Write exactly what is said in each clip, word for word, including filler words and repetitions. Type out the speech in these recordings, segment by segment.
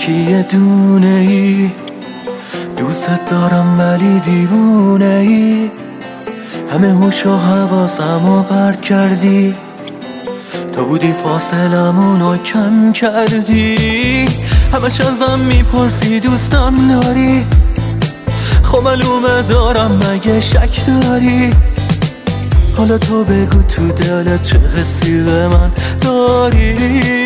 یکی یه دونه ای، دوست دارم ولی دیوونه ای، همه هوش و حواسمو پرت کردی، تو بودی فاصلمونو کم کردی، همش ازم میپرسی دوستم داری، خب معلومه دارم مگه شک داری، حالا تو بگو تو دلت چه حسی به من داری،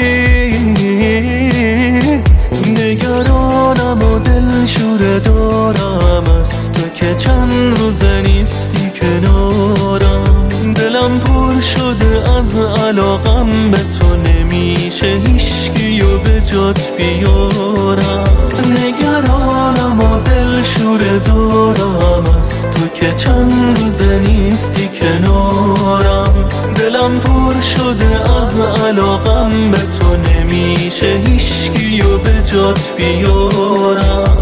نگرانم و دلشوره دارم از تو که چند روزه نیستی کنارم، دلم پر شده از علاقم به تو، نمیشه هیچکیو به جات بیارم، نگرانم و دلشوره دارم از تو که چند روزه نیستی کنارم، دلم پر شده از علاقم به تو، نمیشه هیچکیو به جات بیارم.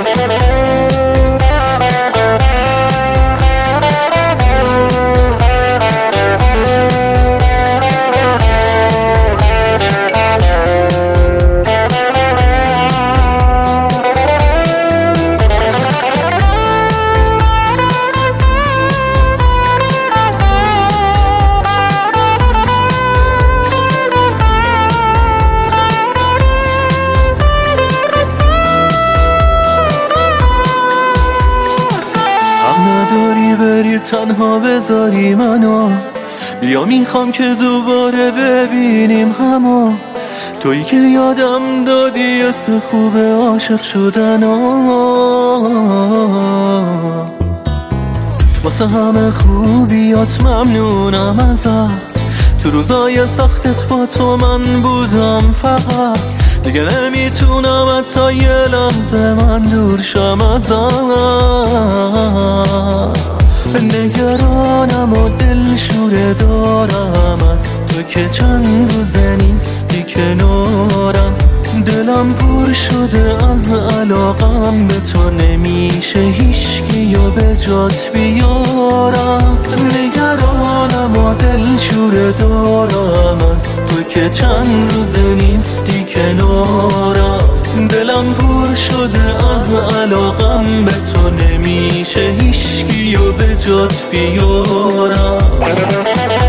بری تنها بذاری منو، بیا میخوام که دوباره ببینیم همو، تویی که یادم دادی یه سه خوبه عاشق شدن، واسه همه خوبیات ممنونم ازت، تو روزای سختت با تو من بودم فقط، دیگه نمیتونم حتی یه لحظه من دور شم ازت، نگرانم و دلشوره دارم از تو که چند روزه نیستی کنارم، دلم پر شده از علاقم به تو، نمیشه هیچکیو به جات بیارم، نگرانم و دلشوره دارم از تو که چند روزه نیستی کنارم، دلم پر شده از علاقم به تو، نمیشه هیچکیو به جات بیارم.